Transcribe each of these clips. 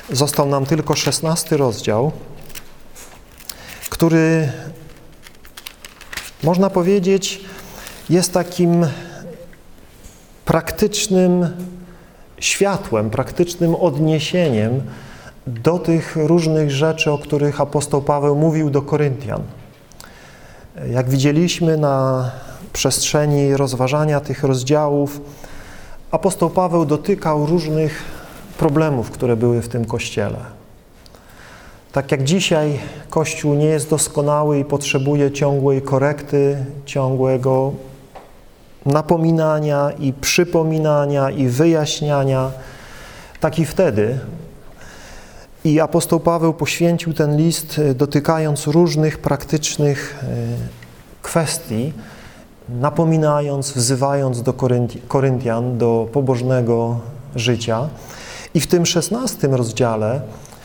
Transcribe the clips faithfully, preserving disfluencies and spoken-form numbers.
został nam tylko szesnasty rozdział, który, można powiedzieć, jest takim praktycznym światłem, praktycznym odniesieniem do tych różnych rzeczy, o których apostoł Paweł mówił do Koryntian. Jak widzieliśmy na przestrzeni rozważania tych rozdziałów, apostoł Paweł dotykał różnych problemów, które były w tym Kościele. Tak jak dzisiaj Kościół nie jest doskonały i potrzebuje ciągłej korekty, ciągłego napominania i przypominania i wyjaśniania, tak i wtedy. I apostoł Paweł poświęcił ten list, dotykając różnych praktycznych kwestii, napominając, wzywając do Koryntian, do pobożnego życia. I w tym szesnastym rozdziale,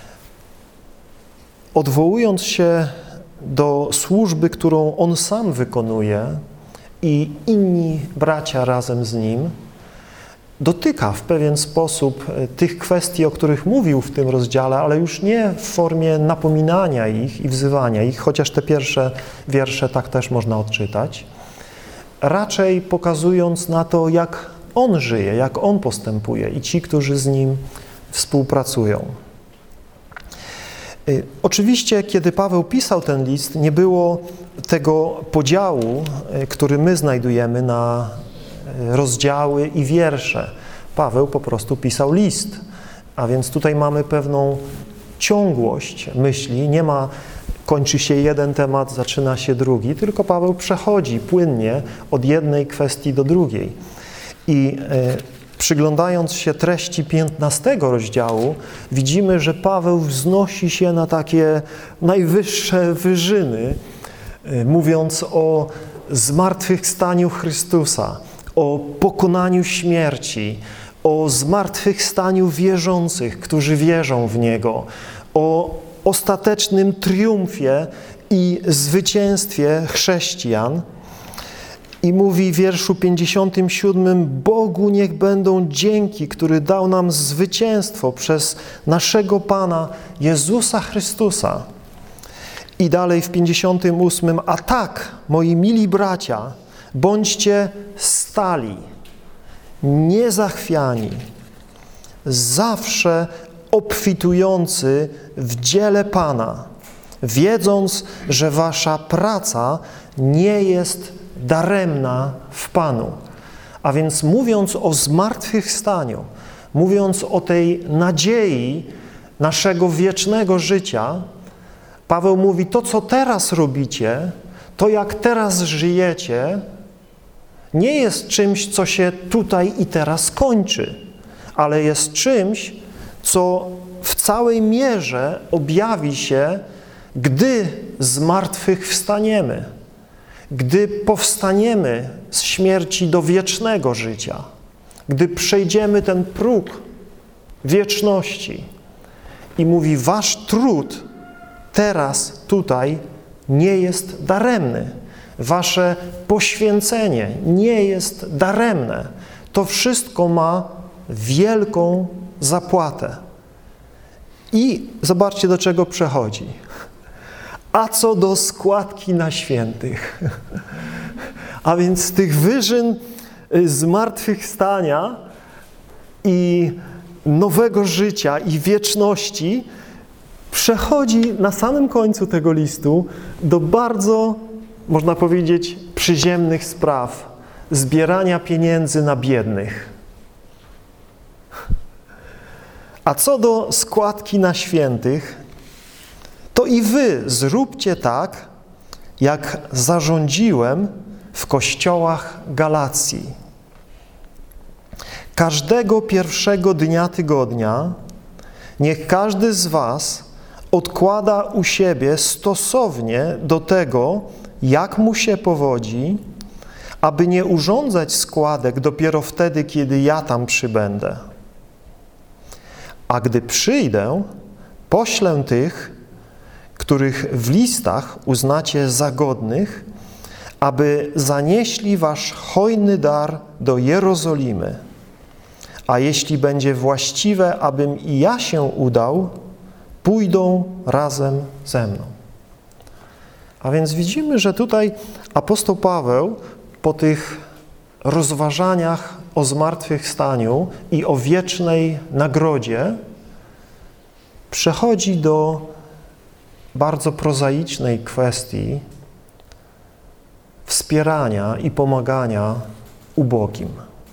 odwołując się do służby, którą on sam wykonuje i inni bracia razem z nim, dotyka w pewien sposób tych kwestii, o których mówił w tym rozdziale, ale już nie w formie napominania ich i wzywania ich, chociaż te pierwsze wiersze tak też można odczytać, raczej pokazując na to, jak on żyje, jak on postępuje i ci, którzy z nim współpracują. Oczywiście, kiedy Paweł pisał ten list, nie było tego podziału, który my znajdujemy na rozdziały i wiersze. Paweł po prostu pisał list, a więc tutaj mamy pewną ciągłość myśli. Nie ma, kończy się jeden temat, zaczyna się drugi, tylko Paweł przechodzi płynnie od jednej kwestii do drugiej. I e, przyglądając się treści piętnastego rozdziału, widzimy, że Paweł wznosi się na takie najwyższe wyżyny, e, mówiąc o zmartwychwstaniu Chrystusa, o pokonaniu śmierci, o zmartwychwstaniu wierzących, którzy wierzą w Niego, o ostatecznym triumfie i zwycięstwie chrześcijan. I mówi w wierszu pięćdziesiątym siódmym: Bogu niech będą dzięki, który dał nam zwycięstwo przez naszego Pana Jezusa Chrystusa. I dalej w pięćdziesiątym ósmym: A tak, moi mili bracia, bądźcie stali, niezachwiani, zawsze obfitujący w dziele Pana, wiedząc, że wasza praca nie jest daremna w Panu. A więc mówiąc o zmartwychwstaniu, mówiąc o tej nadziei naszego wiecznego życia, Paweł mówi: to, co teraz robicie, to jak teraz żyjecie, nie jest czymś, co się tutaj i teraz kończy, ale jest czymś, co w całej mierze objawi się, gdy zmartwychwstaniemy, gdy powstaniemy z śmierci do wiecznego życia, gdy przejdziemy ten próg wieczności. I mówi: wasz trud teraz, tutaj nie jest daremny. Wasze poświęcenie nie jest daremne. To wszystko ma wielką zapłatę. I zobaczcie, do czego przechodzi. A co do składki na świętych. A więc z tych wyżyn zmartwychwstania i nowego życia i wieczności przechodzi na samym końcu tego listu do bardzo, można powiedzieć, przyziemnych spraw, zbierania pieniędzy na biednych. A co do składki na świętych, to i wy zróbcie tak, jak zarządziłem w kościołach Galacji. Każdego pierwszego dnia tygodnia niech każdy z was odkłada u siebie stosownie do tego, jak mu się powodzi, aby nie urządzać składek dopiero wtedy, kiedy ja tam przybędę. A gdy przyjdę, poślę tych, których w listach uznacie za godnych, aby zanieśli wasz hojny dar do Jerozolimy, A jeśli będzie właściwe, abym i ja się udał, pójdą razem ze mną. A więc widzimy, że tutaj apostoł Paweł po tych rozważaniach o zmartwychwstaniu i o wiecznej nagrodzie przechodzi do bardzo prozaicznej kwestii wspierania i pomagania ubogim.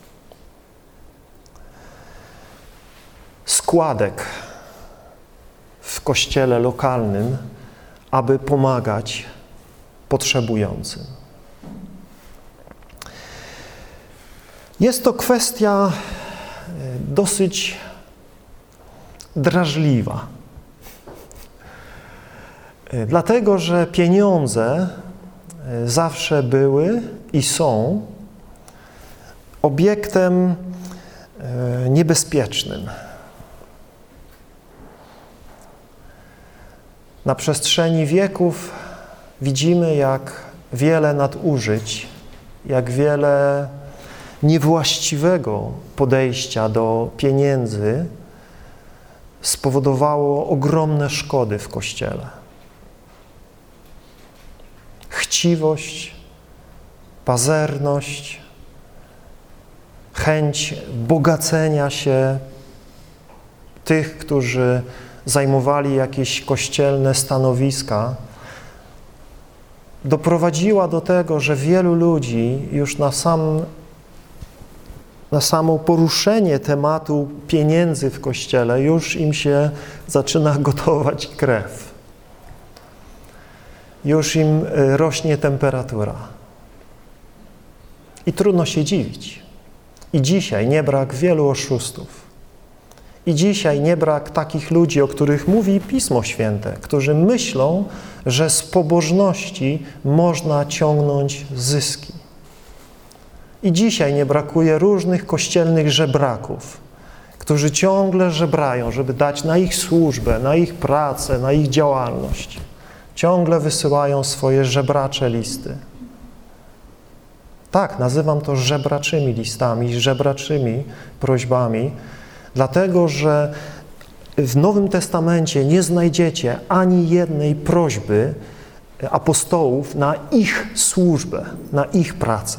Składek w kościele lokalnym, aby pomagać potrzebującym. Jest to kwestia dosyć drażliwa, dlatego że pieniądze zawsze były i są obiektem niebezpiecznym. Na przestrzeni wieków widzimy, jak wiele nadużyć, jak wiele niewłaściwego podejścia do pieniędzy spowodowało ogromne szkody w Kościele. Chciwość, pazerność, chęć bogacenia się tych, którzy zajmowali jakieś kościelne stanowiska, doprowadziła do tego, że wielu ludzi już na sam, na samo poruszenie tematu pieniędzy w Kościele już im się zaczyna gotować krew. Już im rośnie temperatura. I trudno się dziwić. I dzisiaj nie brak wielu oszustów. I dzisiaj nie brak takich ludzi, o których mówi Pismo Święte, którzy myślą, że z pobożności można ciągnąć zyski. I dzisiaj nie brakuje różnych kościelnych żebraków, którzy ciągle żebrają, żeby dać na ich służbę, na ich pracę, na ich działalność. Ciągle wysyłają swoje żebracze listy. Tak, nazywam to żebraczymi listami, żebraczymi prośbami, dlatego że w Nowym Testamencie nie znajdziecie ani jednej prośby apostołów na ich służbę, na ich pracę.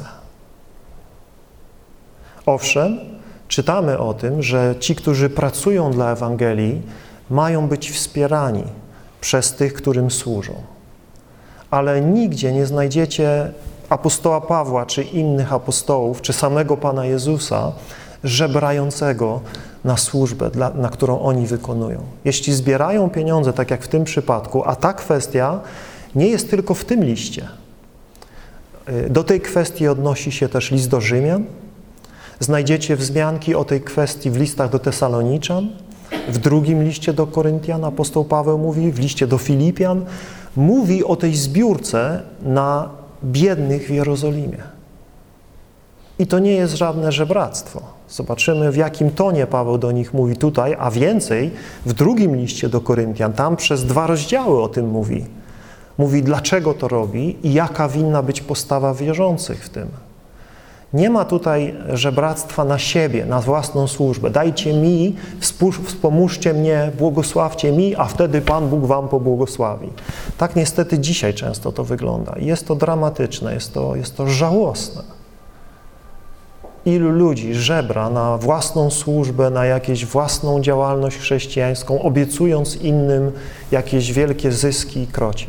Owszem, czytamy o tym, że ci, którzy pracują dla Ewangelii, mają być wspierani przez tych, którym służą. Ale nigdzie nie znajdziecie apostoła Pawła, czy innych apostołów, czy samego Pana Jezusa, żebrającego na służbę, dla, na którą oni wykonują. Jeśli zbierają pieniądze, tak jak w tym przypadku, a ta kwestia nie jest tylko w tym liście. Do tej kwestii odnosi się też list do Rzymian. Znajdziecie wzmianki o tej kwestii w listach do Tesaloniczan, w drugim liście do Koryntian apostoł Paweł mówi, w liście do Filipian, mówi o tej zbiórce na biednych w Jerozolimie. I to nie jest żadne żebractwo. Zobaczymy, w jakim tonie Paweł do nich mówi tutaj, a więcej w drugim liście do Koryntian, tam przez dwa rozdziały o tym mówi. Mówi, dlaczego to robi i jaka winna być postawa wierzących w tym. Nie ma tutaj żebractwa na siebie, na własną służbę. Dajcie mi, wspomóżcie mnie, błogosławcie mi, a wtedy Pan Bóg wam pobłogosławi. Tak niestety dzisiaj często to wygląda. I jest to dramatyczne, jest to, jest to żałosne. Ilu ludzi żebra na własną służbę, na jakąś własną działalność chrześcijańską, obiecując innym jakieś wielkie zyski i krocie.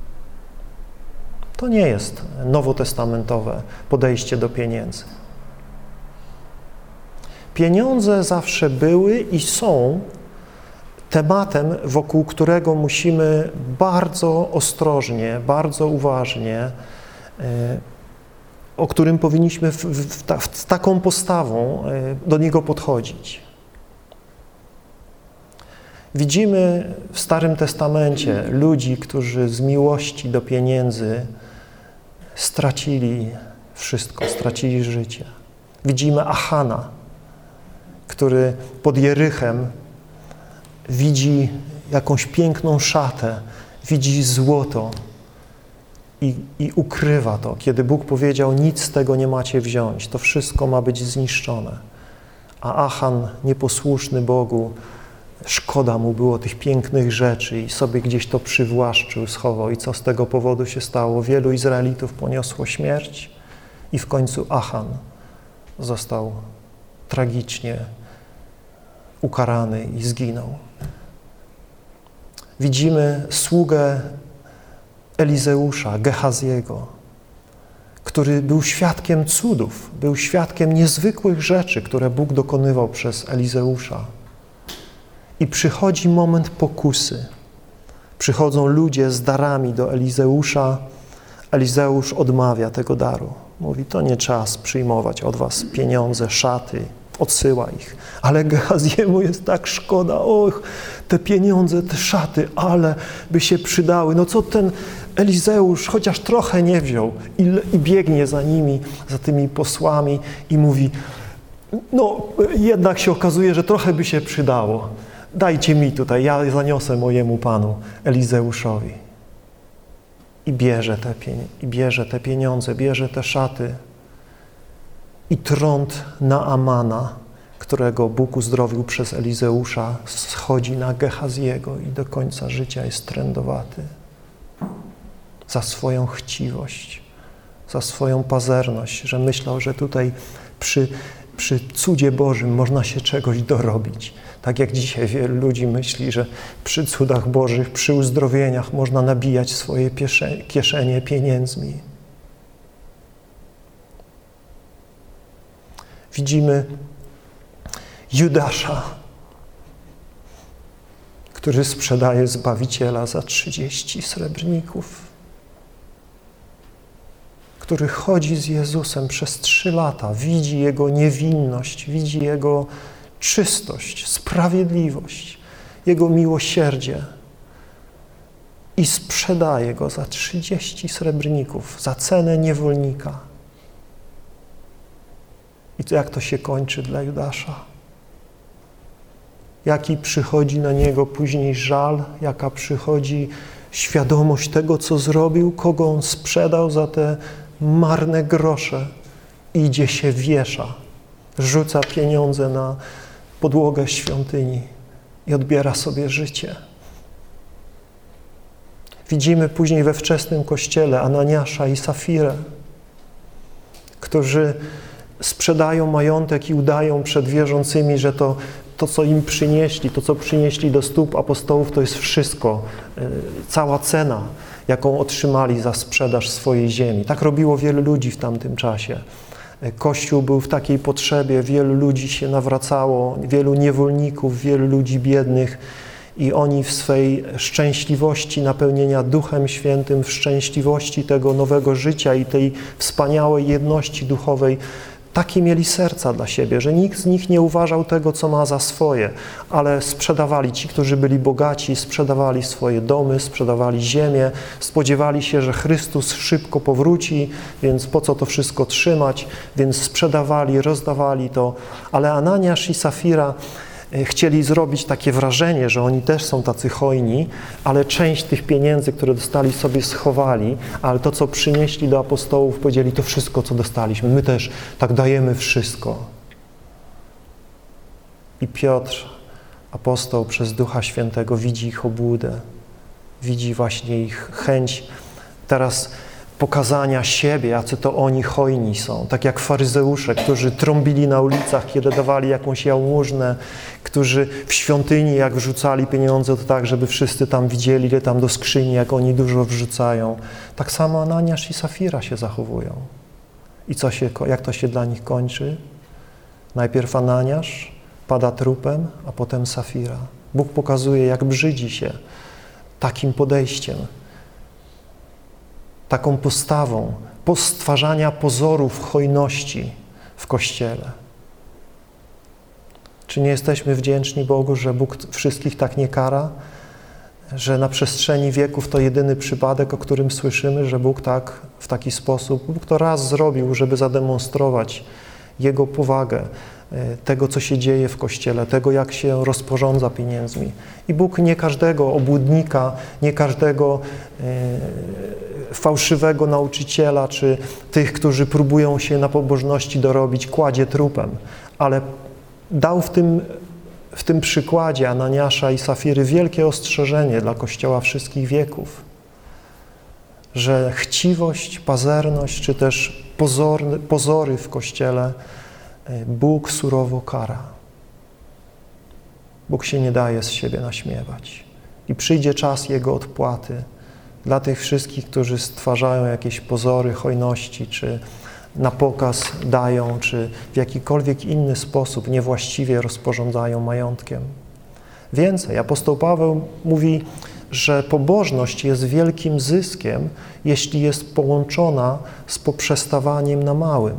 To nie jest nowotestamentowe podejście do pieniędzy. Pieniądze zawsze były i są tematem, wokół którego musimy bardzo ostrożnie, bardzo uważnie, o którym powinniśmy w, w, ta, z taką postawą do niego podchodzić. Widzimy w Starym Testamencie ludzi, którzy z miłości do pieniędzy stracili wszystko, stracili życie. Widzimy Achana, który pod Jerychem widzi jakąś piękną szatę, widzi złoto i, i ukrywa to. Kiedy Bóg powiedział, nic z tego nie macie wziąć, to wszystko ma być zniszczone. a Achan, nieposłuszny Bogu, szkoda mu było tych pięknych rzeczy i sobie gdzieś to przywłaszczył, schował. I co z tego powodu się stało? Wielu Izraelitów poniosło śmierć i w końcu Achan został tragicznie ukarany i zginął. Widzimy sługę Elizeusza, Gehaziego, który był świadkiem cudów, był świadkiem niezwykłych rzeczy, które Bóg dokonywał przez Elizeusza. I przychodzi moment pokusy. Przychodzą ludzie z darami do Elizeusza. Elizeusz odmawia tego daru. Mówi, to nie czas przyjmować od was pieniądze, szaty, odsyła ich. Ale Gehaziemu jest tak szkoda, och, te pieniądze, te szaty, ale by się przydały. No co ten Elizeusz chociaż trochę nie wziął i, i biegnie za nimi, za tymi posłami i mówi, no jednak się okazuje, że trochę by się przydało. Dajcie mi tutaj, ja zaniosę mojemu panu Elizeuszowi. I bierze te, i bierze te pieniądze, bierze te szaty i trąd Naamana, którego Bóg uzdrowił przez Elizeusza, schodzi na Gehaziego i do końca życia jest trędowaty. Za swoją chciwość, za swoją pazerność, że myślał, że tutaj przy, przy cudzie Bożym można się czegoś dorobić. Tak jak dzisiaj wielu ludzi myśli, że przy cudach Bożych, przy uzdrowieniach można nabijać swoje kieszenie pieniędzmi. Widzimy Judasza, który sprzedaje Zbawiciela za trzydzieści srebrników, który chodzi z Jezusem przez trzy lata, widzi Jego niewinność, widzi Jego czystość, sprawiedliwość, Jego miłosierdzie i sprzedaje Go za trzydzieści srebrników, za cenę niewolnika. I to jak to się kończy dla Judasza? Jaki przychodzi na niego później żal, jaka przychodzi świadomość tego, co zrobił, kogo on sprzedał za te marne grosze. Idzie się wiesza, rzuca pieniądze na podłogę świątyni i odbiera sobie życie. Widzimy później we wczesnym Kościele Ananiasza i Safirę, którzy sprzedają majątek i udają przed wierzącymi, że to, to, co im przynieśli, to, co przynieśli do stóp apostołów, to jest wszystko, cała cena, jaką otrzymali za sprzedaż swojej ziemi. Tak robiło wielu ludzi w tamtym czasie. Kościół był w takiej potrzebie, wielu ludzi się nawracało, wielu niewolników, wielu ludzi biednych i oni w swej szczęśliwości napełnienia Duchem Świętym, w szczęśliwości tego nowego życia i tej wspaniałej jedności duchowej takie mieli serca dla siebie, że nikt z nich nie uważał tego, co ma za swoje, ale sprzedawali, ci, którzy byli bogaci, sprzedawali swoje domy, sprzedawali ziemię, spodziewali się, że Chrystus szybko powróci, więc po co to wszystko trzymać, więc sprzedawali, rozdawali to, ale Ananiasz i Safira chcieli zrobić takie wrażenie, że oni też są tacy hojni, ale część tych pieniędzy, które dostali, sobie schowali, ale to, co przynieśli do apostołów, powiedzieli, to wszystko, co dostaliśmy, my też tak dajemy wszystko. I Piotr, apostoł przez Ducha Świętego, widzi ich obłudę, widzi właśnie ich chęć teraz pokazania siebie, jacy to oni hojni są. Tak jak faryzeusze, którzy trąbili na ulicach, kiedy dawali jakąś jałmużnę, którzy w świątyni, jak wrzucali pieniądze, to tak, żeby wszyscy tam widzieli, ile tam do skrzyni, jak oni dużo wrzucają. Tak samo Ananiasz i Safira się zachowują. I co się, jak to się dla nich kończy? Najpierw Ananiasz pada trupem, a potem Safira. Bóg pokazuje, jak brzydzi się takim podejściem, taką postawą stwarzania pozorów hojności w Kościele. Czy nie jesteśmy wdzięczni Bogu, że Bóg wszystkich tak nie kara? Że na przestrzeni wieków to jedyny przypadek, o którym słyszymy, że Bóg tak, w taki sposób, Bóg to raz zrobił, żeby zademonstrować Jego powagę, tego, co się dzieje w Kościele, tego, jak się rozporządza pieniędzmi. I Bóg nie każdego obłudnika, nie każdego e, fałszywego nauczyciela, czy tych, którzy próbują się na pobożności dorobić, kładzie trupem, ale dał w tym, w tym przykładzie Ananiasza i Safiry wielkie ostrzeżenie dla Kościoła wszystkich wieków, że chciwość, pazerność, czy też pozory, pozory w Kościele Bóg surowo kara. Bóg się nie daje z siebie naśmiewać. I przyjdzie czas Jego odpłaty dla tych wszystkich, którzy stwarzają jakieś pozory hojności, czy na pokaz dają, czy w jakikolwiek inny sposób niewłaściwie rozporządzają majątkiem. Więcej, apostoł Paweł mówi, że pobożność jest wielkim zyskiem, jeśli jest połączona z poprzestawaniem na małym.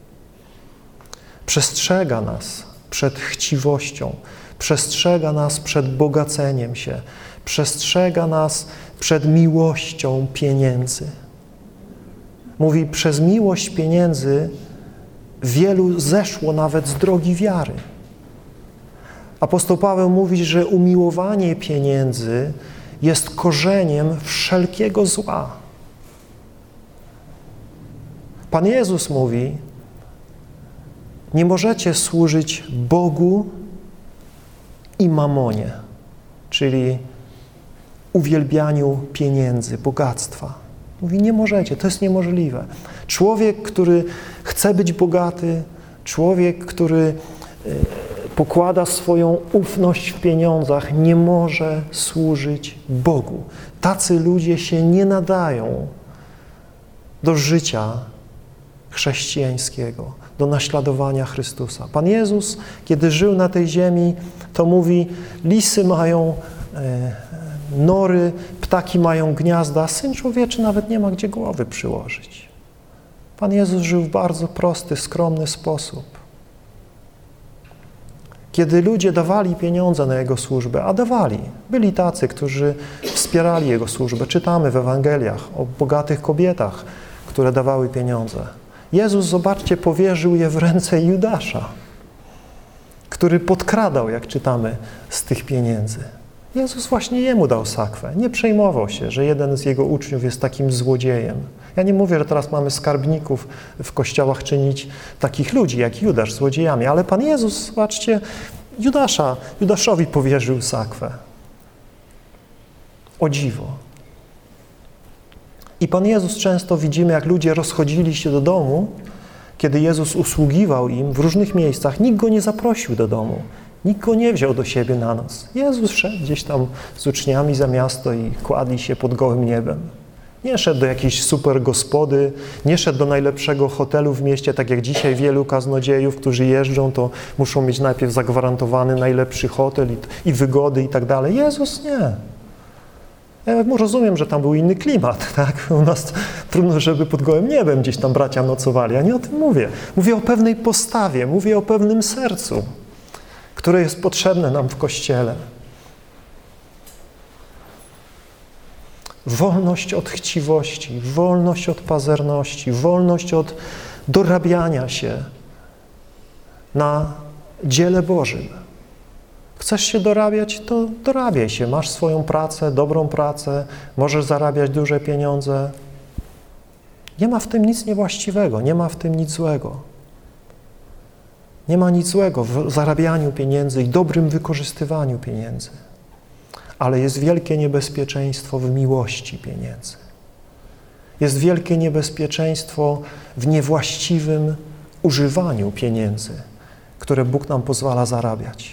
Przestrzega nas przed chciwością, przestrzega nas przed bogaceniem się, przestrzega nas przed miłością pieniędzy. Mówi, przez miłość pieniędzy wielu zeszło nawet z drogi wiary. Apostoł Paweł mówi, że umiłowanie pieniędzy jest korzeniem wszelkiego zła. Pan Jezus mówi, nie możecie służyć Bogu i mamonie, czyli uwielbianiu pieniędzy, bogactwa. Mówi, nie możecie, to jest niemożliwe. Człowiek, który chce być bogaty, człowiek, który pokłada swoją ufność w pieniądzach, nie może służyć Bogu. Tacy ludzie się nie nadają do życia chrześcijańskiego, do naśladowania Chrystusa. Pan Jezus, kiedy żył na tej ziemi, to mówi, lisy mają e, nory, ptaki mają gniazda, a Syn Człowieczy nawet nie ma gdzie głowy przyłożyć. Pan Jezus żył w bardzo prosty, skromny sposób. Kiedy ludzie dawali pieniądze na Jego służbę, a dawali, byli tacy, którzy wspierali Jego służbę. Czytamy w Ewangeliach o bogatych kobietach, które dawały pieniądze. Jezus, zobaczcie, powierzył je w ręce Judasza, który podkradał, jak czytamy, z tych pieniędzy. Jezus właśnie jemu dał sakwę. Nie przejmował się, że jeden z Jego uczniów jest takim złodziejem. Ja nie mówię, że teraz mamy skarbników w kościołach czynić takich ludzi, jak Judasz, złodziejami, ale Pan Jezus, zobaczcie, Judasza, Judaszowi powierzył sakwę. O dziwo. I Pan Jezus często widzimy, jak ludzie rozchodzili się do domu, kiedy Jezus usługiwał im w różnych miejscach, nikt Go nie zaprosił do domu. Nikt Go nie wziął do siebie na noc. Jezus szedł gdzieś tam z uczniami za miasto i kładli się pod gołym niebem. Nie szedł do jakiejś super gospody, nie szedł do najlepszego hotelu w mieście, tak jak dzisiaj wielu kaznodziejów, którzy jeżdżą, to muszą mieć najpierw zagwarantowany najlepszy hotel i, i wygody i tak dalej. Jezus nie. Ja rozumiem, że tam był inny klimat, tak? U nas trudno, żeby pod gołym niebem gdzieś tam bracia nocowali. Ja nie o tym mówię. Mówię o pewnej postawie, mówię o pewnym sercu, które jest potrzebne nam w Kościele. Wolność od chciwości, wolność od pazerności, wolność od dorabiania się na dziele Bożym. Chcesz się dorabiać, to dorabiaj się. Masz swoją pracę, dobrą pracę, możesz zarabiać duże pieniądze. Nie ma w tym nic niewłaściwego, nie ma w tym nic złego. Nie ma nic złego w zarabianiu pieniędzy i dobrym wykorzystywaniu pieniędzy. Ale jest wielkie niebezpieczeństwo w miłości pieniędzy. Jest wielkie niebezpieczeństwo w niewłaściwym używaniu pieniędzy, które Bóg nam pozwala zarabiać.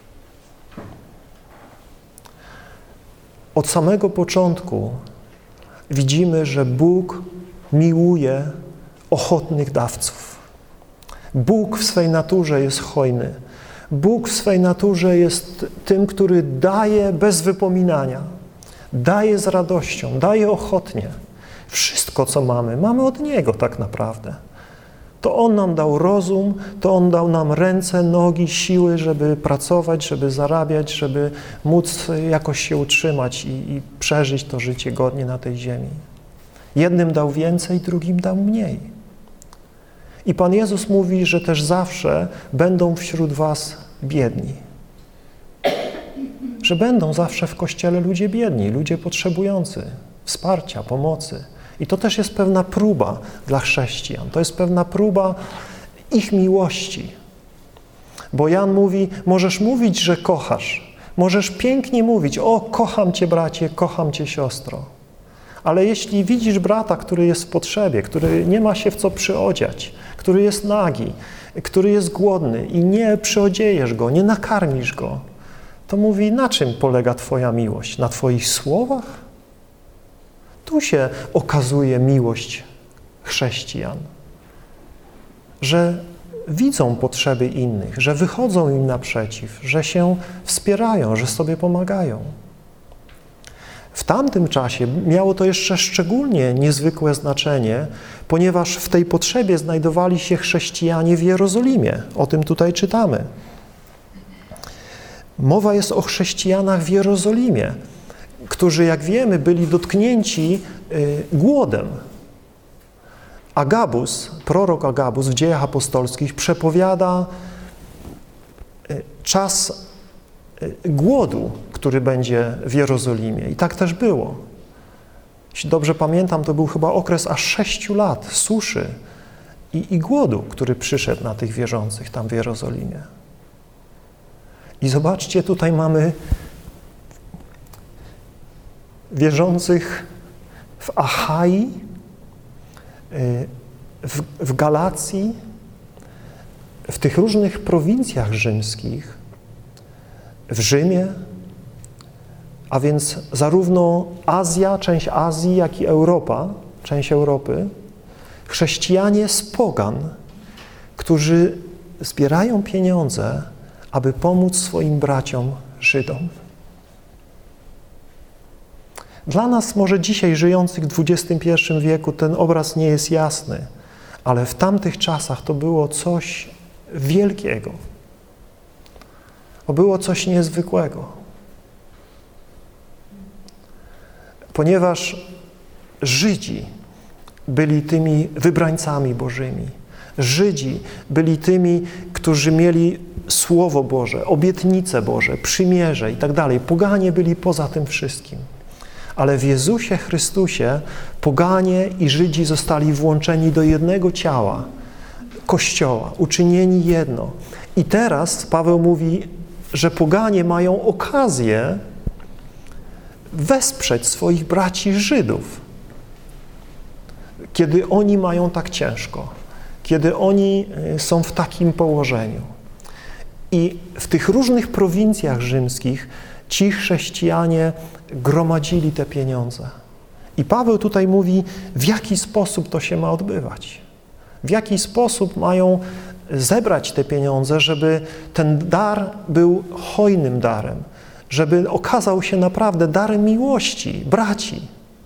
Od samego początku widzimy, że Bóg miłuje ochotnych dawców. Bóg w swej naturze jest hojny. Bóg w swej naturze jest tym, który daje bez wypominania. Daje z radością, daje ochotnie. Wszystko, co mamy, mamy od Niego tak naprawdę. To On nam dał rozum, to On dał nam ręce, nogi, siły, żeby pracować, żeby zarabiać, żeby móc jakoś się utrzymać i, i przeżyć to życie godnie na tej ziemi. Jednym dał więcej, drugim dał mniej. I Pan Jezus mówi, że też zawsze będą wśród was biedni. Że będą zawsze w Kościele ludzie biedni, ludzie potrzebujący wsparcia, pomocy. I to też jest pewna próba dla chrześcijan. To jest pewna próba ich miłości. Bo Jan mówi, możesz mówić, że kochasz. Możesz pięknie mówić, o, kocham cię, bracie, kocham cię, siostro. Ale jeśli widzisz brata, który jest w potrzebie, który nie ma się w co przyodziać, który jest nagi, który jest głodny i nie przyodziejesz go, nie nakarmisz go, to mówi, na czym polega twoja miłość? Na twoich słowach? Tu się okazuje miłość chrześcijan, że widzą potrzeby innych, że wychodzą im naprzeciw, że się wspierają, że sobie pomagają. W tamtym czasie miało to jeszcze szczególnie niezwykłe znaczenie, ponieważ w tej potrzebie znajdowali się chrześcijanie w Jerozolimie. O tym tutaj czytamy. Mowa jest o chrześcijanach w Jerozolimie, którzy, jak wiemy, byli dotknięci y, głodem. Agabus, prorok Agabus w Dziejach Apostolskich przepowiada y, czas y, głodu, który będzie w Jerozolimie. I tak też było. Jeśli dobrze pamiętam, to był chyba okres aż sześciu lat suszy i, i głodu, który przyszedł na tych wierzących tam w Jerozolimie. I zobaczcie, tutaj mamy wierzących w Achai, w, w Galacji, w tych różnych prowincjach rzymskich, w Rzymie, a więc zarówno Azja, część Azji, jak i Europa, część Europy, chrześcijanie z pogan, którzy zbierają pieniądze, aby pomóc swoim braciom Żydom. Dla nas może dzisiaj żyjących w dwudziestym pierwszym wieku ten obraz nie jest jasny, ale w tamtych czasach to było coś wielkiego. To było coś niezwykłego. Ponieważ Żydzi byli tymi wybrańcami Bożymi. Żydzi byli tymi, którzy mieli Słowo Boże, obietnice Boże, przymierze i tak dalej. Poganie byli poza tym wszystkim. Ale w Jezusie Chrystusie poganie i Żydzi zostali włączeni do jednego ciała, Kościoła, uczynieni jedno. I teraz Paweł mówi, że poganie mają okazję wesprzeć swoich braci Żydów, kiedy oni mają tak ciężko, kiedy oni są w takim położeniu. I w tych różnych prowincjach rzymskich ci chrześcijanie gromadzili te pieniądze. I Paweł tutaj mówi, w jaki sposób to się ma odbywać. W jaki sposób mają zebrać te pieniądze, żeby ten dar był hojnym darem, żeby okazał się naprawdę darem miłości, braci.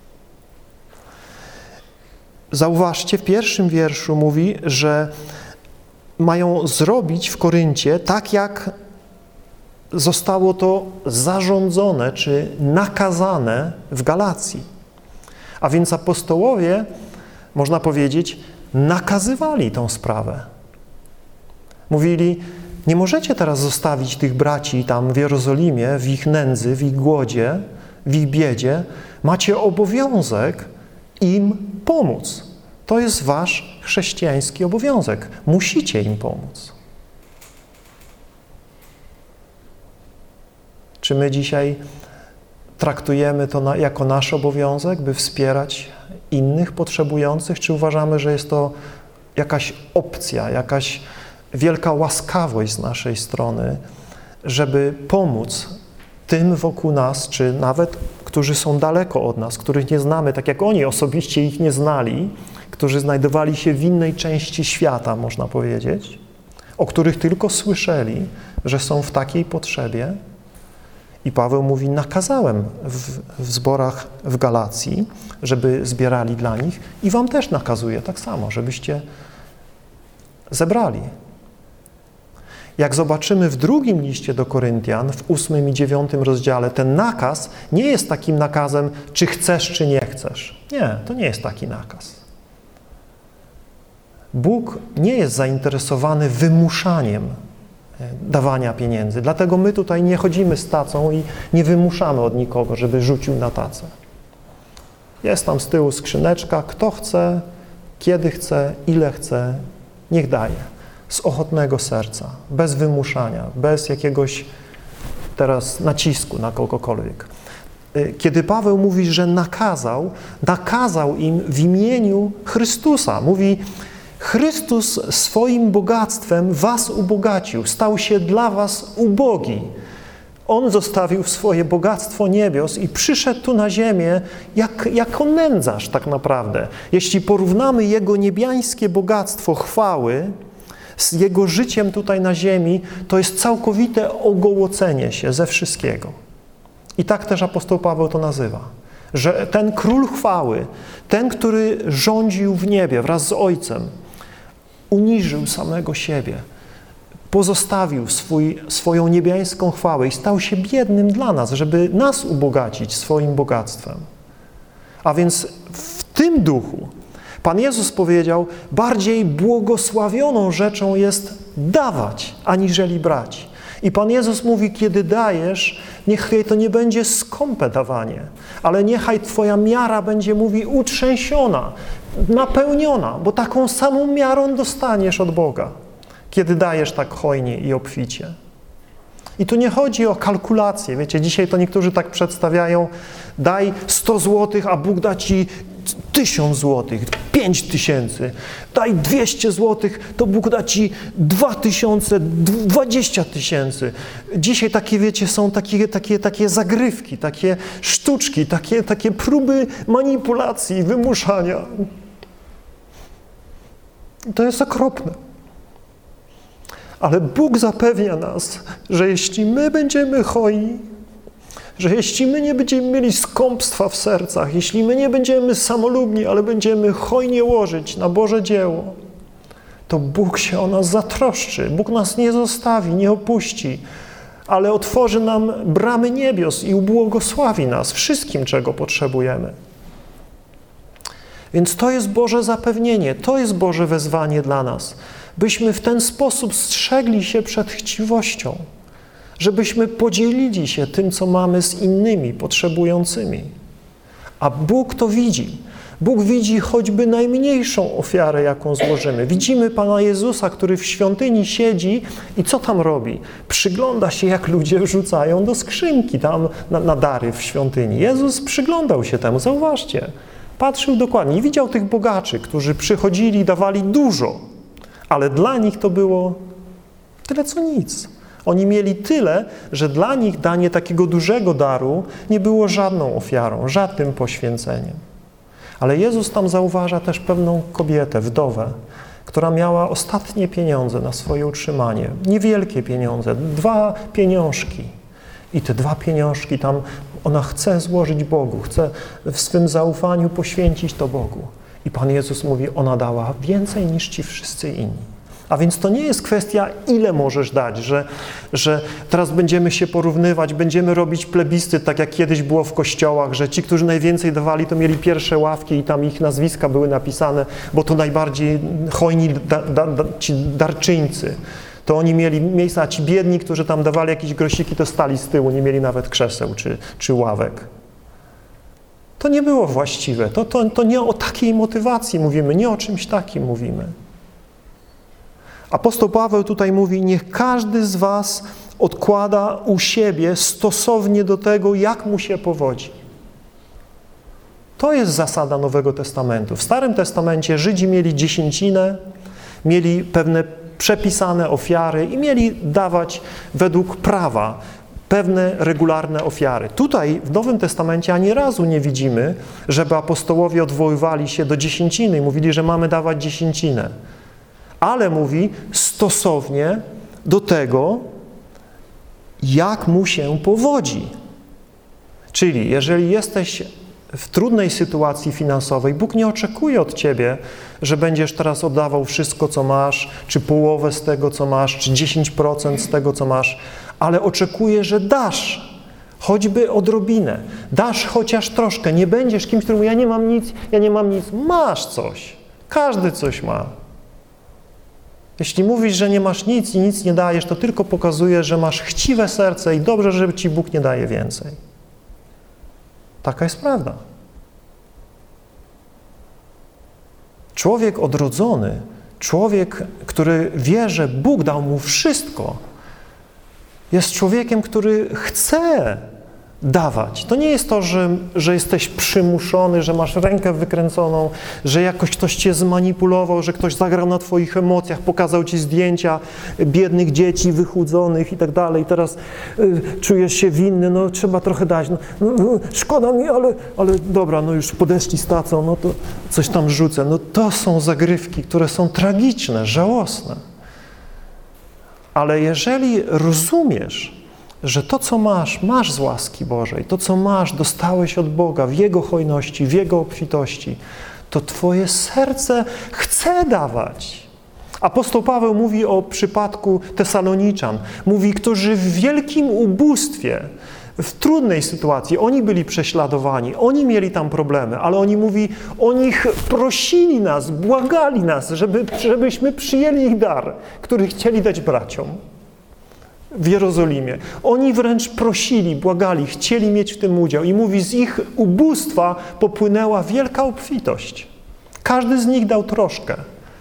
Zauważcie, w pierwszym wierszu mówi, że mają zrobić w Koryncie tak, jak zostało to zarządzone czy nakazane w Galacji. A więc apostołowie, można powiedzieć, nakazywali tą sprawę. Mówili, nie możecie teraz zostawić tych braci tam w Jerozolimie, w ich nędzy, w ich głodzie, w ich biedzie. Macie obowiązek im pomóc. To jest wasz chrześcijański obowiązek. Musicie im pomóc. Czy my dzisiaj traktujemy to na, jako nasz obowiązek, by wspierać innych potrzebujących, czy uważamy, że jest to jakaś opcja, jakaś wielka łaskawość z naszej strony, żeby pomóc tym wokół nas, czy nawet, którzy są daleko od nas, których nie znamy, tak jak oni osobiście ich nie znali, którzy znajdowali się w innej części świata, można powiedzieć, o których tylko słyszeli, że są w takiej potrzebie. I Paweł mówi, nakazałem w, w zborach w Galacji, żeby zbierali dla nich i wam też nakazuję tak samo, żebyście zebrali. Jak zobaczymy w drugim liście do Koryntian, w ósmym i dziewiątym rozdziale, ten nakaz nie jest takim nakazem, czy chcesz, czy nie chcesz. Nie, to nie jest taki nakaz. Bóg nie jest zainteresowany wymuszaniem dawania pieniędzy. Dlatego my tutaj nie chodzimy z tacą i nie wymuszamy od nikogo, żeby rzucił na tacę. Jest tam z tyłu skrzyneczka, kto chce, kiedy chce, ile chce, niech daje. z ochotnego serca, bez wymuszania, bez jakiegoś teraz nacisku na kogokolwiek. Kiedy Paweł mówi, że nakazał, nakazał im w imieniu Chrystusa. Mówi, Chrystus swoim bogactwem was ubogacił, stał się dla was ubogi. On zostawił swoje bogactwo niebios i przyszedł tu na ziemię jak, jako nędzarz tak naprawdę. Jeśli porównamy Jego niebiańskie bogactwo chwały z Jego życiem tutaj na ziemi, to jest całkowite ogołocenie się ze wszystkiego. I tak też apostoł Paweł to nazywa, że ten król chwały, ten, który rządził w niebie wraz z Ojcem, uniżył samego siebie, pozostawił swój, swoją niebiańską chwałę i stał się biednym dla nas, żeby nas ubogacić swoim bogactwem. A więc w tym duchu Pan Jezus powiedział, bardziej błogosławioną rzeczą jest dawać, aniżeli brać. I Pan Jezus mówi, kiedy dajesz, niechaj to nie będzie skąpe dawanie, ale niechaj Twoja miara będzie, mówi, utrzęsiona, napełniona, bo taką samą miarą dostaniesz od Boga, kiedy dajesz tak hojnie i obficie. I tu nie chodzi o kalkulację. Wiecie, dzisiaj to niektórzy tak przedstawiają, daj sto złotych, a Bóg da Ci tysiąc złotych, pięć tysięcy. Daj dwieście złotych, to Bóg da Ci dwa tysiące, dwadzieścia tysięcy. Dzisiaj takie, wiecie, są takie, takie, takie zagrywki, takie sztuczki, takie, takie próby manipulacji, wymuszania. To jest okropne. Ale Bóg zapewnia nas, że jeśli my będziemy hojni, że jeśli my nie będziemy mieli skąpstwa w sercach, jeśli my nie będziemy samolubni, ale będziemy hojnie łożyć na Boże dzieło, to Bóg się o nas zatroszczy. Bóg nas nie zostawi, nie opuści, ale otworzy nam bramy niebios i ubłogosławi nas wszystkim, czego potrzebujemy. Więc to jest Boże zapewnienie, to jest Boże wezwanie dla nas, byśmy w ten sposób strzegli się przed chciwością, żebyśmy podzielili się tym, co mamy z innymi potrzebującymi. A Bóg to widzi. Bóg widzi choćby najmniejszą ofiarę, jaką złożymy. Widzimy Pana Jezusa, który w świątyni siedzi i co tam robi? Przygląda się, jak ludzie wrzucają do skrzynki tam na, na dary w świątyni. Jezus przyglądał się temu, zauważcie. Patrzył dokładnie i widział tych bogaczy, którzy przychodzili i dawali dużo, ale dla nich to było tyle co nic. Oni mieli tyle, że dla nich danie takiego dużego daru nie było żadną ofiarą, żadnym poświęceniem. Ale Jezus tam zauważa też pewną kobietę, wdowę, która miała ostatnie pieniądze na swoje utrzymanie. Niewielkie pieniądze, dwa pieniążki. I te dwa pieniążki tam ona chce złożyć Bogu, chce w swym zaufaniu poświęcić to Bogu. I Pan Jezus mówi, ona dała więcej niż ci wszyscy inni. A więc to nie jest kwestia, ile możesz dać, że, że teraz będziemy się porównywać, będziemy robić plebiscyt, tak jak kiedyś było w kościołach, że ci, którzy najwięcej dawali, to mieli pierwsze ławki i tam ich nazwiska były napisane, bo to najbardziej hojni da, da, da, ci darczyńcy. To oni mieli miejsca, a ci biedni, którzy tam dawali jakieś grosiki, to stali z tyłu, nie mieli nawet krzeseł czy, czy ławek. To nie było właściwe. To, to, to nie o takiej motywacji mówimy, nie o czymś takim mówimy. Apostoł Paweł tutaj mówi, niech każdy z was odkłada u siebie stosownie do tego, jak mu się powodzi. To jest zasada Nowego Testamentu. W Starym Testamencie Żydzi mieli dziesięcinę, mieli pewne przepisane ofiary i mieli dawać według prawa pewne regularne ofiary. Tutaj w Nowym Testamencie ani razu nie widzimy, żeby apostołowie odwoływali się do dziesięciny i mówili, że mamy dawać dziesięcinę. Ale mówi stosownie do tego, jak mu się powodzi. Czyli jeżeli jesteś w trudnej sytuacji finansowej, Bóg nie oczekuje od ciebie, że będziesz teraz oddawał wszystko, co masz, czy połowę z tego, co masz, czy dziesięć procent z tego, co masz, ale oczekuje, że dasz choćby odrobinę, dasz chociaż troszkę, nie będziesz kimś, który mówi, ja nie mam nic, ja nie mam nic, masz coś, każdy coś ma. Jeśli mówisz, że nie masz nic i nic nie dajesz, to tylko pokazuje, że masz chciwe serce i dobrze, że ci Bóg nie daje więcej. Taka jest prawda. Człowiek odrodzony, Człowiek, który wie, że Bóg dał mu wszystko, jest człowiekiem, który chce dawać. To nie jest to, że, że jesteś przymuszony, że masz rękę wykręconą, że jakoś ktoś cię zmanipulował, że ktoś zagrał na twoich emocjach, pokazał ci zdjęcia biednych dzieci wychudzonych i tak dalej. Teraz y, czujesz się winny, no trzeba trochę dać. No, no, szkoda mi, ale, ale dobra, no już podeszli z tacą, no to coś tam rzucę. No to są zagrywki, które są tragiczne, żałosne. Ale jeżeli rozumiesz, że to, co masz, masz z łaski Bożej, to, co masz, dostałeś od Boga w Jego hojności, w Jego obfitości, to twoje serce chce dawać. Apostoł Paweł mówi o przypadku Tesaloniczan. Mówi, którzy w wielkim ubóstwie, w trudnej sytuacji, oni byli prześladowani, oni mieli tam problemy, ale oni mówi, oni prosili nas, błagali nas, żeby, żebyśmy przyjęli ich dar, który chcieli dać braciom w Jerozolimie. Oni wręcz prosili, błagali, chcieli mieć w tym udział i mówi, z ich ubóstwa popłynęła wielka obfitość. Każdy z nich dał troszkę,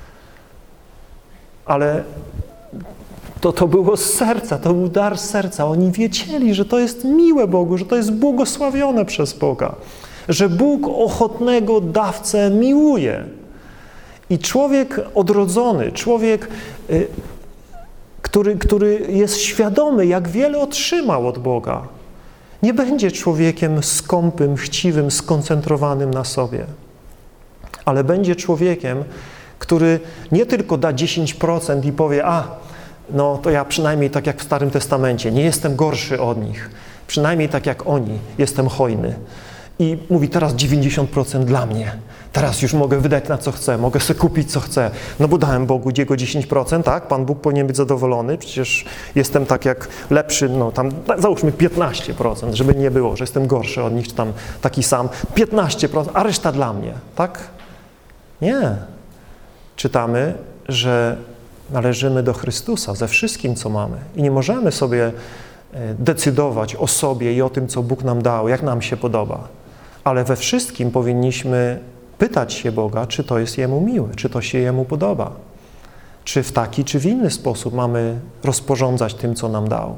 ale to, to było z serca, to był dar z serca. Oni wiedzieli, że to jest miłe Bogu, że to jest błogosławione przez Boga, że Bóg ochotnego dawcę miłuje. I człowiek odrodzony, człowiek, y, który, który jest świadomy, jak wiele otrzymał od Boga, nie będzie człowiekiem skąpym, chciwym, skoncentrowanym na sobie, ale będzie człowiekiem, który nie tylko da dziesięć procent i powie, a no to ja przynajmniej tak jak w Starym Testamencie, nie jestem gorszy od nich, przynajmniej tak jak oni, jestem hojny. I mówi, teraz dziewięćdziesiąt procent dla mnie, teraz już mogę wydać na co chcę, mogę sobie kupić co chcę, no bo dałem Bogu jego dziesięć procent, tak, Pan Bóg powinien być zadowolony, przecież jestem tak jak lepszy, no tam załóżmy piętnaście procent, żeby nie było, że jestem gorszy od nich, czy tam taki sam, piętnaście procent, a reszta dla mnie, tak? Nie. Czytamy, że należymy do Chrystusa ze wszystkim, co mamy i nie możemy sobie decydować o sobie i o tym, co Bóg nam dał, jak nam się podoba, ale we wszystkim powinniśmy pytać się Boga, czy to jest Jemu miłe, czy to się Jemu podoba, czy w taki, czy w inny sposób mamy rozporządzać tym, co nam dał.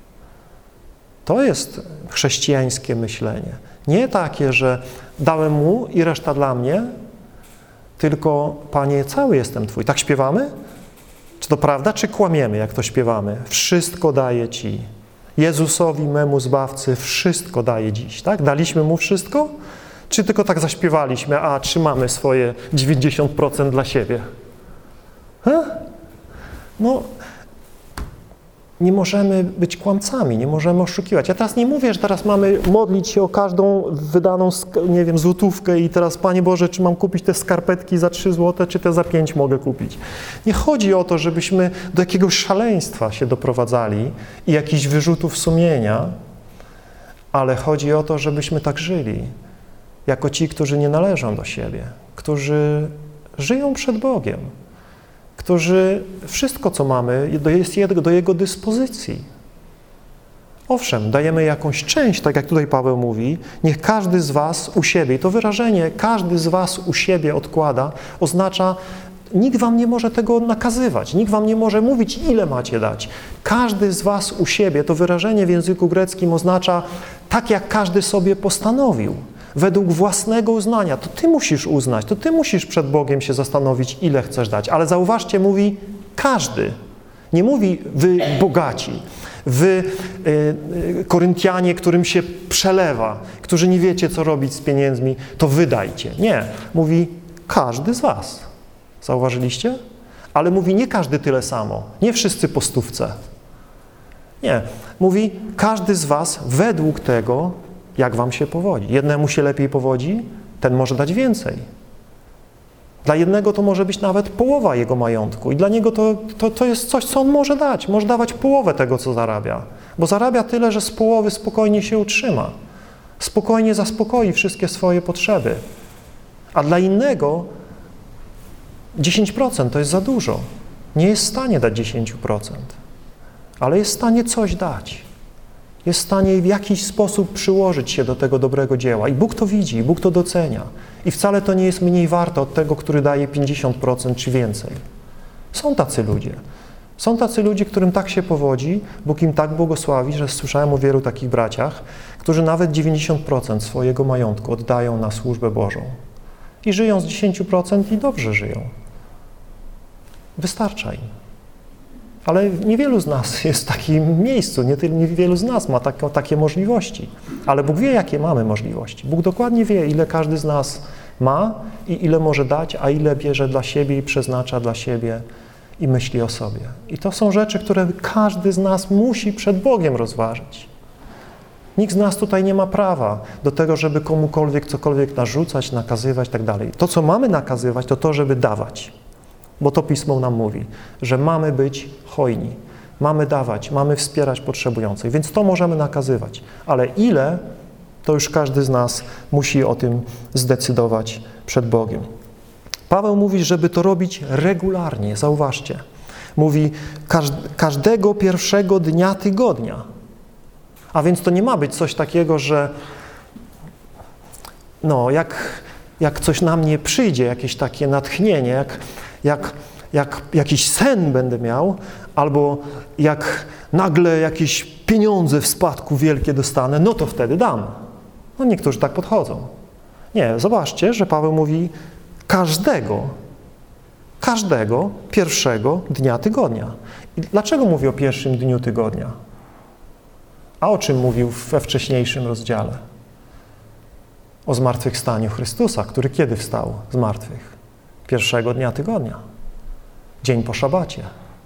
To jest chrześcijańskie myślenie. Nie takie, że dałem Mu i reszta dla mnie, tylko Panie, cały jestem Twój. Tak śpiewamy? Czy to prawda, czy kłamiemy, jak to śpiewamy? Wszystko daję Ci. Jezusowi, memu Zbawcy, wszystko daje dziś, tak? Daliśmy Mu wszystko? Czy tylko tak zaśpiewaliśmy, a trzymamy swoje dziewięćdziesiąt procent dla siebie? He? No, nie możemy być kłamcami, nie możemy oszukiwać. Ja teraz nie mówię, że teraz mamy modlić się o każdą wydaną, nie wiem, złotówkę i teraz, Panie Boże, czy mam kupić te skarpetki za trzy złote, czy te za pięć mogę kupić. Nie chodzi o to, żebyśmy do jakiegoś szaleństwa się doprowadzali i jakichś wyrzutów sumienia, ale chodzi o to, żebyśmy tak żyli, jako ci, którzy nie należą do siebie, którzy żyją przed Bogiem, którzy wszystko, co mamy, jest do Jego dyspozycji. Owszem, dajemy jakąś część, tak jak tutaj Paweł mówi, niech każdy z was u siebie, i to wyrażenie każdy z was u siebie odkłada, oznacza, nikt wam nie może tego nakazywać, nikt wam nie może mówić, ile macie dać. Każdy z was u siebie, to wyrażenie w języku greckim oznacza tak, jak każdy sobie postanowił. Według własnego uznania, to ty musisz uznać, to ty musisz przed Bogiem się zastanowić, ile chcesz dać. Ale zauważcie, mówi każdy. Nie mówi wy bogaci, wy y, y, Koryntianie, którym się przelewa, którzy nie wiecie, co robić z pieniędzmi, to wydajcie. Nie, mówi każdy z was. Zauważyliście? Ale mówi nie każdy tyle samo, nie wszyscy po stówce. Nie, mówi każdy z was według tego, jak wam się powodzi. Jednemu się lepiej powodzi, ten może dać więcej. Dla jednego to może być nawet połowa jego majątku i dla niego to, to, to jest coś, co on może dać. Może dawać połowę tego, co zarabia. Bo zarabia tyle, że z połowy spokojnie się utrzyma. Spokojnie zaspokoi wszystkie swoje potrzeby. A dla innego dziesięć procent to jest za dużo. Nie jest w stanie dać dziesięć procent, ale jest w stanie coś dać. Jest w stanie w jakiś sposób przyłożyć się do tego dobrego dzieła. I Bóg to widzi, Bóg to docenia. I wcale to nie jest mniej warte od tego, który daje pięćdziesiąt procent czy więcej. Są tacy ludzie. Są tacy ludzie, którym tak się powodzi, Bóg im tak błogosławi, że słyszałem o wielu takich braciach, którzy nawet dziewięćdziesiąt procent swojego majątku oddają na służbę Bożą. I żyją z dziesięć procent i dobrze żyją. Wystarcza im. Ale niewielu z nas jest w takim miejscu, nie tyle niewielu z nas ma tak, takie możliwości. Ale Bóg wie, jakie mamy możliwości. Bóg dokładnie wie, ile każdy z nas ma i ile może dać, a ile bierze dla siebie i przeznacza dla siebie i myśli o sobie. I to są rzeczy, które każdy z nas musi przed Bogiem rozważyć. Nikt z nas tutaj nie ma prawa do tego, żeby komukolwiek cokolwiek narzucać, nakazywać i tak dalej. To, co mamy nakazywać, to to, żeby dawać. Bo to Pismo nam mówi, że mamy być hojni, mamy dawać, mamy wspierać potrzebujących, więc to możemy nakazywać. Ale ile, to już każdy z nas musi o tym zdecydować przed Bogiem. Paweł mówi, żeby to robić regularnie, zauważcie. Mówi każdego pierwszego dnia tygodnia. A więc to nie ma być coś takiego, że no, jak, jak coś na mnie przyjdzie, jakieś takie natchnienie, jak, jak, jak jakiś sen będę miał, albo jak nagle jakieś pieniądze w spadku wielkie dostanę, no to wtedy dam. No niektórzy tak podchodzą. Nie, zobaczcie, że Paweł mówi każdego, każdego pierwszego dnia tygodnia. I dlaczego mówi o pierwszym dniu tygodnia? A o czym mówił we wcześniejszym rozdziale? O zmartwychwstaniu Chrystusa, który kiedy wstał z martwych? Pierwszego dnia tygodnia. Dzień po szabacie.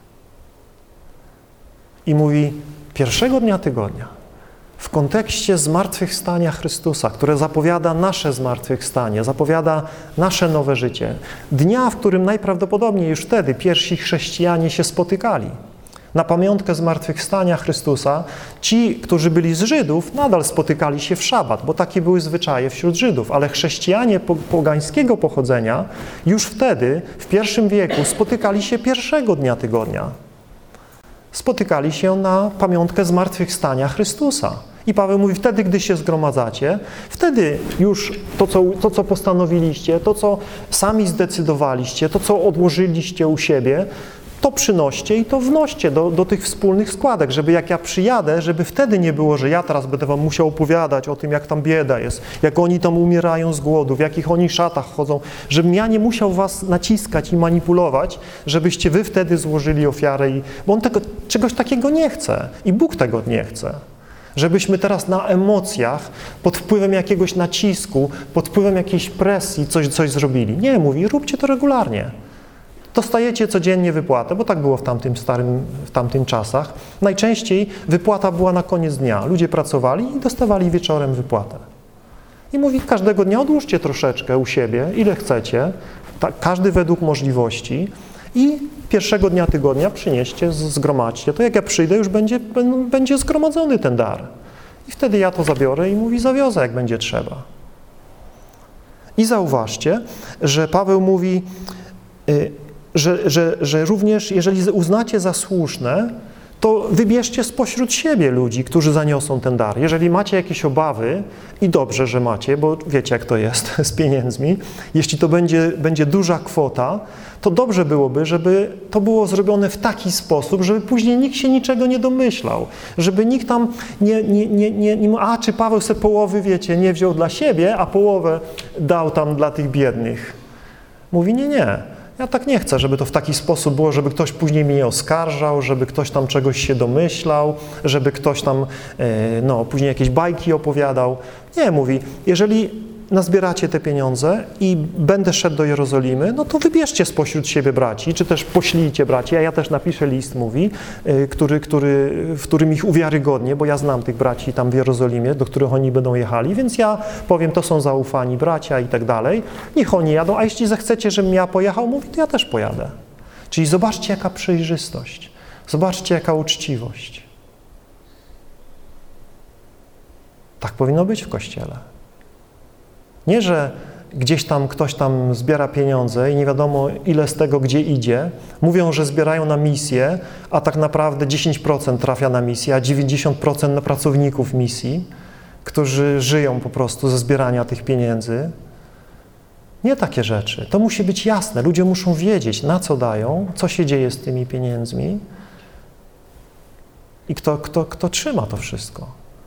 I mówi pierwszego dnia tygodnia. W kontekście zmartwychwstania Chrystusa, które zapowiada nasze zmartwychwstanie, zapowiada nasze nowe życie. Dnia, w którym najprawdopodobniej już wtedy pierwsi chrześcijanie się spotykali. Na pamiątkę zmartwychwstania Chrystusa ci, którzy byli z Żydów, nadal spotykali się w szabat, bo takie były zwyczaje wśród Żydów, ale chrześcijanie pogańskiego pochodzenia już wtedy, w pierwszym wieku, spotykali się pierwszego dnia tygodnia. Spotykali się na pamiątkę zmartwychwstania Chrystusa. I Paweł mówi, wtedy, gdy się zgromadzacie, wtedy już to co, to, co postanowiliście, to, co sami zdecydowaliście, to, co odłożyliście u siebie, to przynoście i to wnoście do, do tych wspólnych składek, żeby jak ja przyjadę, żeby wtedy nie było, że ja teraz będę wam musiał opowiadać o tym, jak tam bieda jest, jak oni tam umierają z głodu, w jakich oni szatach chodzą, żebym ja nie musiał was naciskać i manipulować, żebyście wy wtedy złożyli ofiarę, i, bo on tego, czegoś takiego nie chce i Bóg tego nie chce. Żebyśmy teraz na emocjach, pod wpływem jakiegoś nacisku, pod wpływem jakiejś presji coś, coś zrobili. Nie, mówi, róbcie to regularnie. Dostajecie codziennie wypłatę, bo tak było w tamtym starym, w tamtym czasach. Najczęściej wypłata była na koniec dnia. Ludzie pracowali i dostawali wieczorem wypłatę. I mówi, każdego dnia odłóżcie troszeczkę u siebie, ile chcecie, tak, każdy według możliwości i pierwszego dnia tygodnia przynieście, zgromadźcie. To jak ja przyjdę, już będzie, będzie zgromadzony ten dar. I wtedy ja to zabiorę i mówi, zawiozę, jak będzie trzeba. I zauważcie, że Paweł mówi, yy, Że, że, że również, jeżeli uznacie za słuszne, to wybierzcie spośród siebie ludzi, którzy zaniosą ten dar. Jeżeli macie jakieś obawy, i dobrze, że macie, bo wiecie, jak to jest z pieniędzmi, jeśli to będzie, będzie duża kwota, to dobrze byłoby, żeby to było zrobione w taki sposób, żeby później nikt się niczego nie domyślał, żeby nikt tam nie, nie, nie, nie, nie a czy Paweł se połowy, wiecie, nie wziął dla siebie, a połowę dał tam dla tych biednych. Mówi, nie, nie. Ja tak nie chcę, żeby to w taki sposób było, żeby ktoś później mnie oskarżał, żeby ktoś tam czegoś się domyślał, żeby ktoś tam no, później jakieś bajki opowiadał. Nie, mówi, jeżeli nazbieracie te pieniądze i będę szedł do Jerozolimy, no to wybierzcie spośród siebie braci, czy też poślijcie braci, a ja też napiszę list, mówi, który, który, w którym ich uwiarygodnię, bo ja znam tych braci tam w Jerozolimie, do których oni będą jechali, więc ja powiem, to są zaufani bracia i tak dalej, niech oni jadą, a jeśli zechcecie, żebym ja pojechał, mówi, to ja też pojadę. Czyli zobaczcie, jaka przejrzystość, zobaczcie, jaka uczciwość. Tak powinno być w Kościele. Nie, że gdzieś tam ktoś tam zbiera pieniądze i nie wiadomo ile z tego gdzie idzie. Mówią, że zbierają na misję, a tak naprawdę dziesięć procent trafia na misję, a dziewięćdziesiąt procent na pracowników misji, którzy żyją po prostu ze zbierania tych pieniędzy. Nie takie rzeczy. To musi być jasne. Ludzie muszą wiedzieć, na co dają, co się dzieje z tymi pieniędzmi i kto, kto, kto trzyma to wszystko.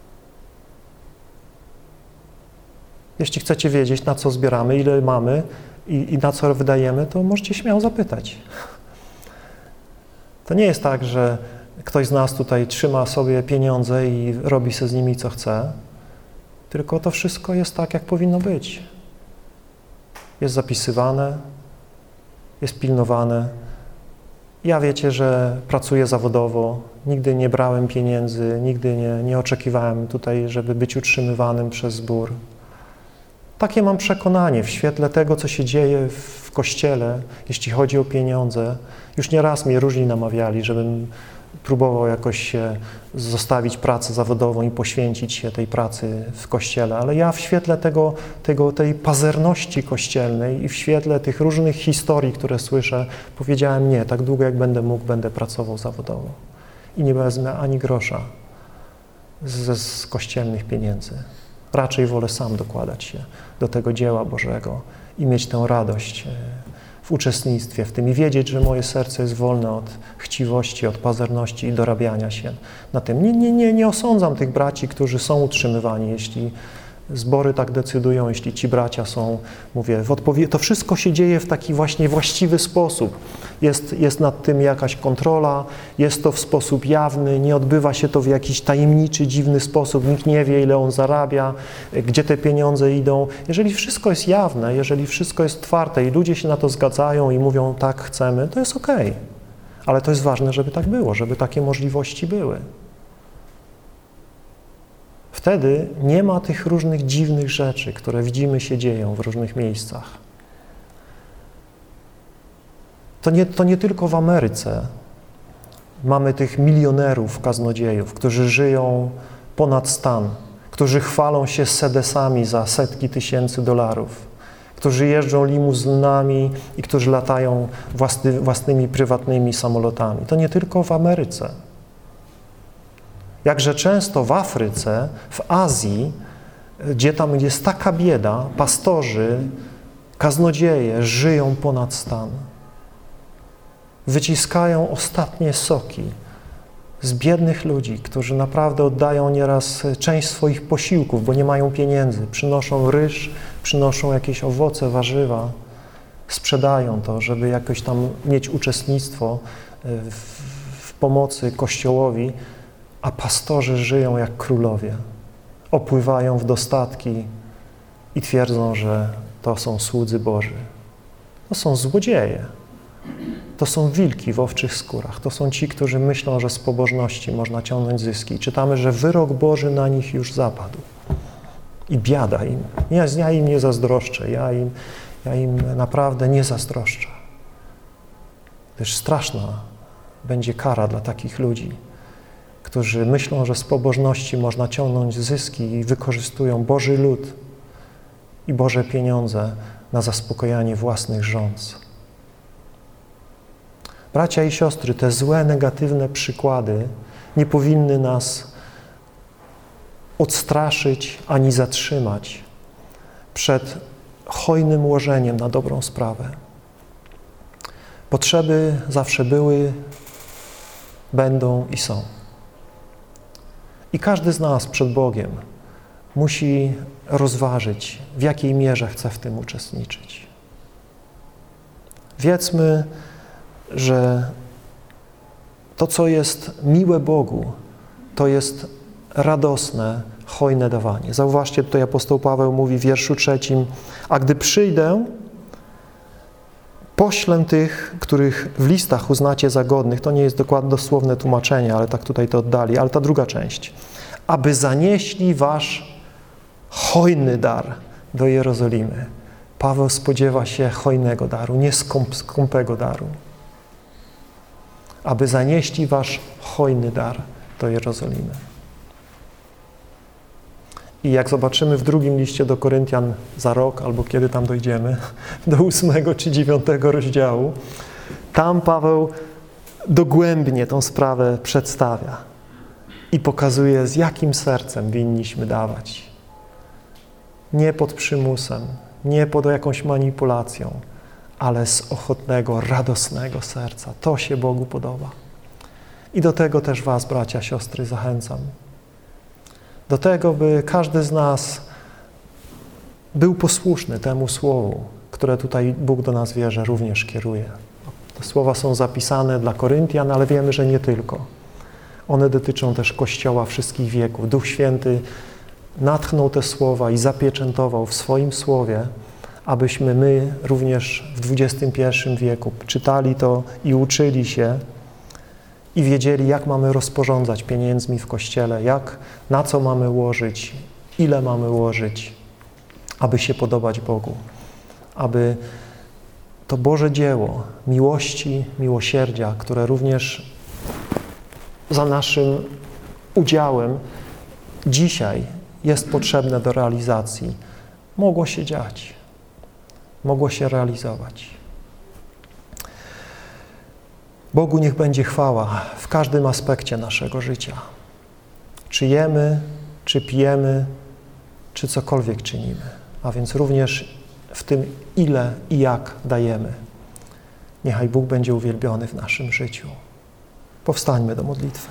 Jeśli chcecie wiedzieć, na co zbieramy, ile mamy i, i na co wydajemy, to możecie śmiało zapytać. To nie jest tak, że ktoś z nas tutaj trzyma sobie pieniądze i robi sobie z nimi, co chce, tylko to wszystko jest tak, jak powinno być. Jest zapisywane, jest pilnowane. Ja wiecie, że pracuję zawodowo, nigdy nie brałem pieniędzy, nigdy nie, nie oczekiwałem tutaj, żeby być utrzymywanym przez zbór. Takie mam przekonanie w świetle tego, co się dzieje w Kościele, jeśli chodzi o pieniądze. Już nieraz mnie różni namawiali, żebym próbował jakoś się zostawić pracę zawodową i poświęcić się tej pracy w Kościele, ale ja w świetle tego, tego, tej pazerności kościelnej i w świetle tych różnych historii, które słyszę, powiedziałem nie, tak długo jak będę mógł, będę pracował zawodowo i nie wezmę ani grosza ze z kościelnych pieniędzy. Raczej wolę sam dokładać się do tego dzieła Bożego i mieć tę radość w uczestnictwie w tym i wiedzieć, że moje serce jest wolne od chciwości, od pazerności i dorabiania się na tym. Nie, nie, nie, nie osądzam tych braci, którzy są utrzymywani, jeśli zbory tak decydują, jeśli ci bracia są, mówię, w odpowie- to wszystko się dzieje w taki właśnie właściwy sposób. Jest, jest nad tym jakaś kontrola, jest to w sposób jawny, nie odbywa się to w jakiś tajemniczy, dziwny sposób, nikt nie wie, ile on zarabia, gdzie te pieniądze idą. Jeżeli wszystko jest jawne, jeżeli wszystko jest otwarte i ludzie się na to zgadzają i mówią tak chcemy, to jest okej. Ale to jest ważne, żeby tak było, żeby takie możliwości były. Wtedy nie ma tych różnych dziwnych rzeczy, które widzimy się dzieją w różnych miejscach. To nie, to nie tylko w Ameryce mamy tych milionerów, kaznodziejów, którzy żyją ponad stan, którzy chwalą się sedesami za setki tysięcy dolarów, którzy jeżdżą limuzynami i którzy latają własny, własnymi prywatnymi samolotami. To nie tylko w Ameryce. Jakże często w Afryce, w Azji, gdzie tam jest taka bieda, pastorzy, kaznodzieje żyją ponad stan. Wyciskają ostatnie soki z biednych ludzi, którzy naprawdę oddają nieraz część swoich posiłków, bo nie mają pieniędzy. Przynoszą ryż, przynoszą jakieś owoce, warzywa, sprzedają to, żeby jakoś tam mieć uczestnictwo w, w pomocy Kościołowi, a pastorzy żyją jak królowie. Opływają w dostatki i twierdzą, że to są słudzy Boży. To są złodzieje. To są wilki w owczych skórach. To są ci, którzy myślą, że z pobożności można ciągnąć zyski. Czytamy, że wyrok Boży na nich już zapadł. I biada im. Ja, ja im nie zazdroszczę. Ja im, ja im naprawdę nie zazdroszczę. Gdyż straszna będzie kara dla takich ludzi, którzy myślą, że z pobożności można ciągnąć zyski i wykorzystują Boży lud i Boże pieniądze na zaspokojanie własnych żądz. Bracia i siostry, te złe, negatywne przykłady nie powinny nas odstraszyć ani zatrzymać przed hojnym łożeniem na dobrą sprawę. Potrzeby zawsze były, będą i są. I każdy z nas przed Bogiem musi rozważyć, w jakiej mierze chce w tym uczestniczyć. Wiedzmy, że to, co jest miłe Bogu, to jest radosne, hojne dawanie. Zauważcie, tutaj apostoł Paweł mówi w wierszu trzecim: a gdy przyjdę, poślę tych, których w listach uznacie za godnych. To nie jest dokładnie dosłowne tłumaczenie, ale tak tutaj to oddali. Ale ta druga część. Aby zanieśli wasz hojny dar do Jerozolimy. Paweł spodziewa się hojnego daru, nie skąp, skąpego daru. Aby zanieśli wasz hojny dar do Jerozolimy. I jak zobaczymy w drugim liście do Koryntian za rok, albo kiedy tam dojdziemy, do ósmego czy dziewiątego rozdziału, tam Paweł dogłębnie tą sprawę przedstawia i pokazuje, z jakim sercem winniśmy dawać. Nie pod przymusem, nie pod jakąś manipulacją, ale z ochotnego, radosnego serca. To się Bogu podoba. I do tego też was, bracia, siostry, zachęcam. Do tego, by każdy z nas był posłuszny temu słowu, które tutaj Bóg do nas wie, że również kieruje. Te słowa są zapisane dla Koryntian, ale wiemy, że nie tylko. One dotyczą też Kościoła wszystkich wieków. Duch Święty natchnął te słowa i zapieczętował w swoim słowie, abyśmy my również w dwudziestym pierwszym wieku czytali to i uczyli się i wiedzieli, jak mamy rozporządzać pieniędzmi w Kościele, jak, na co mamy łożyć, ile mamy łożyć, aby się podobać Bogu, aby to Boże dzieło miłości, miłosierdzia, które również za naszym udziałem dzisiaj jest potrzebne do realizacji, mogło się dziać, mogło się realizować. Bogu niech będzie chwała w każdym aspekcie naszego życia. Czy jemy, czy pijemy, czy cokolwiek czynimy, a więc również w tym, ile i jak dajemy. Niechaj Bóg będzie uwielbiony w naszym życiu. Powstańmy do modlitwy.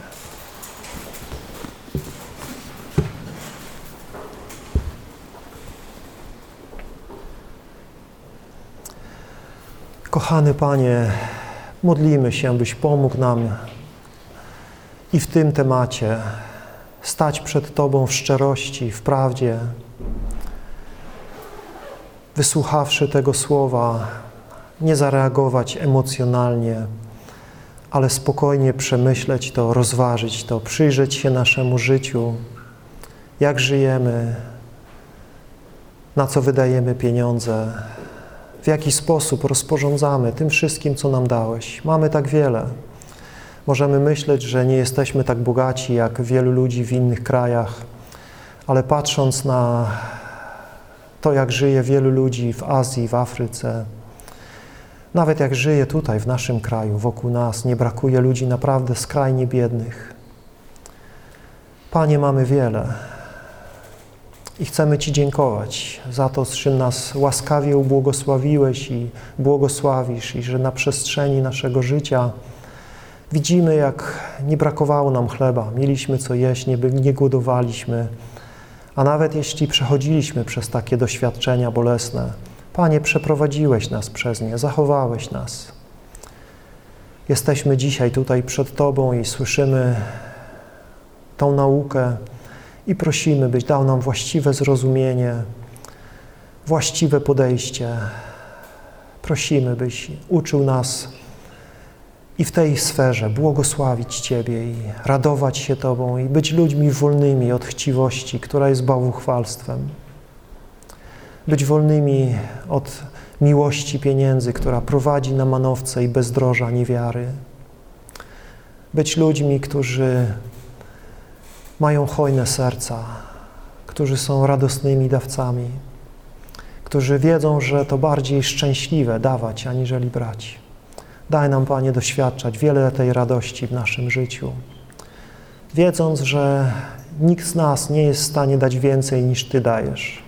Kochany Panie, modlimy się, byś pomógł nam i w tym temacie stać przed Tobą w szczerości, w prawdzie, wysłuchawszy tego słowa, nie zareagować emocjonalnie, ale spokojnie przemyśleć to, rozważyć to, przyjrzeć się naszemu życiu, jak żyjemy, na co wydajemy pieniądze, w jaki sposób rozporządzamy tym wszystkim, co nam dałeś. Mamy tak wiele. Możemy myśleć, że nie jesteśmy tak bogaci jak wielu ludzi w innych krajach, ale patrząc na to, jak żyje wielu ludzi w Azji, w Afryce, nawet jak żyje tutaj, w naszym kraju, wokół nas, nie brakuje ludzi naprawdę skrajnie biednych. Panie, mamy wiele i chcemy Ci dziękować za to, z czym nas łaskawie ubłogosławiłeś i błogosławisz, i że na przestrzeni naszego życia widzimy, jak nie brakowało nam chleba, mieliśmy co jeść, nie, nie głodowaliśmy, a nawet jeśli przechodziliśmy przez takie doświadczenia bolesne, Panie, przeprowadziłeś nas przez nie, zachowałeś nas. Jesteśmy dzisiaj tutaj przed Tobą i słyszymy tą naukę i prosimy, byś dał nam właściwe zrozumienie, właściwe podejście. Prosimy, byś uczył nas i w tej sferze błogosławić Ciebie i radować się Tobą i być ludźmi wolnymi od chciwości, która jest bałwuchwalstwem. Być wolnymi od miłości pieniędzy, która prowadzi na manowce i bezdroża niewiary. Być ludźmi, którzy mają hojne serca, którzy są radosnymi dawcami, którzy wiedzą, że to bardziej szczęśliwe dawać, aniżeli brać. Daj nam, Panie, doświadczać wiele tej radości w naszym życiu, wiedząc, że nikt z nas nie jest w stanie dać więcej, niż Ty dajesz.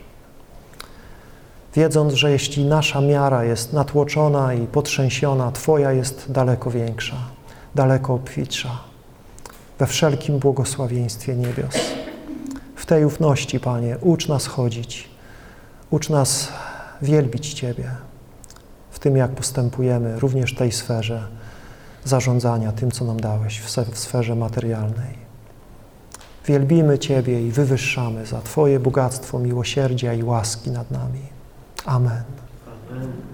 Wiedząc, że jeśli nasza miara jest natłoczona i potrzęsiona, Twoja jest daleko większa, daleko obfitsza, we wszelkim błogosławieństwie niebios. W tej ufności, Panie, ucz nas chodzić, ucz nas wielbić Ciebie w tym, jak postępujemy, również w tej sferze zarządzania tym, co nam dałeś, w sferze materialnej. Wielbimy Ciebie i wywyższamy za Twoje bogactwo miłosierdzia i łaski nad nami. Amen. Amen.